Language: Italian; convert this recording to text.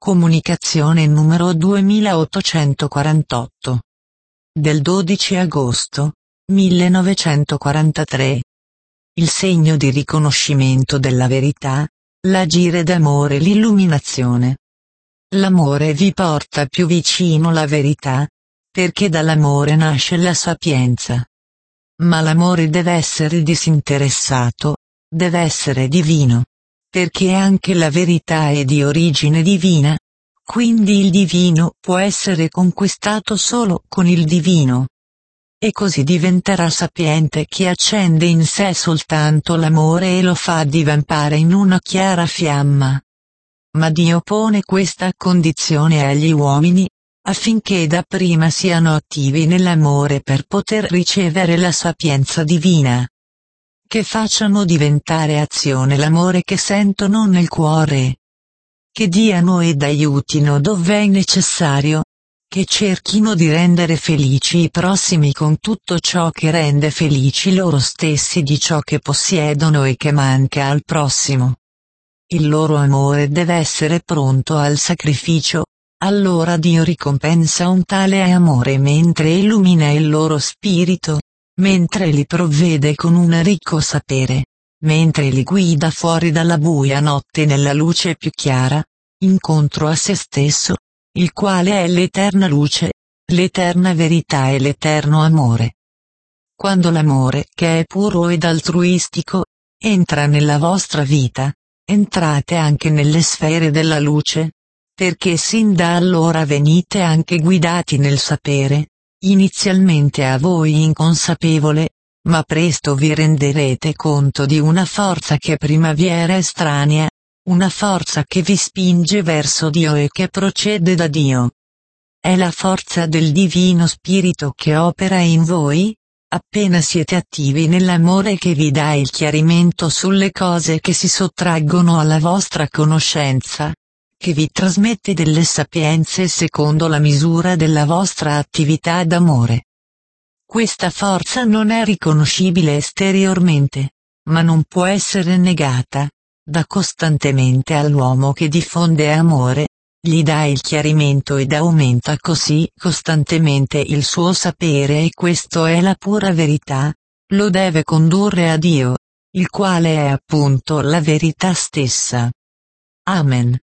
Comunicazione numero 2848. Del 12 agosto 1943. Il segno di riconoscimento della verità, l'agire d'amore e l'illuminazione. L'amore vi porta più vicino alla verità, perché dall'amore nasce la sapienza. Ma l'amore deve essere disinteressato, deve essere divino, perché anche la verità è di origine divina, quindi il divino può essere conquistato solo con il divino. E così diventerà sapiente chi accende in sé soltanto l'amore e lo fa divampare in una chiara fiamma. Ma Dio pone questa condizione agli uomini, affinché dapprima siano attivi nell'amore per poter ricevere la sapienza divina. Che facciano diventare azione l'amore che sentono nel cuore. Che diano ed aiutino dove è necessario. Che cerchino di rendere felici i prossimi con tutto ciò che rende felici loro stessi di ciò che possiedono e che manca al prossimo. Il loro amore deve essere pronto al sacrificio, allora Dio ricompensa un tale amore mentre illumina il loro spirito, mentre li provvede con un ricco sapere, mentre li guida fuori dalla buia notte nella luce più chiara, incontro a se stesso, il quale è l'eterna luce, l'eterna verità e l'eterno amore. Quando l'amore, che è puro ed altruistico, entra nella vostra vita, entrate anche nelle sfere della luce, perché sin da allora venite anche guidati nel sapere, inizialmente a voi inconsapevole, ma presto vi renderete conto di una forza che prima vi era estranea, una forza che vi spinge verso Dio e che procede da Dio. È la forza del Divino Spirito che opera in voi, appena siete attivi nell'amore che vi dà il chiarimento sulle cose che si sottraggono alla vostra conoscenza, che vi trasmette delle sapienze secondo la misura della vostra attività d'amore. Questa forza non è riconoscibile esteriormente, ma non può essere negata, dà costantemente all'uomo che diffonde amore, gli dà il chiarimento ed aumenta così costantemente il suo sapere e questo è la pura verità, lo deve condurre a Dio, il quale è appunto la verità stessa. Amen.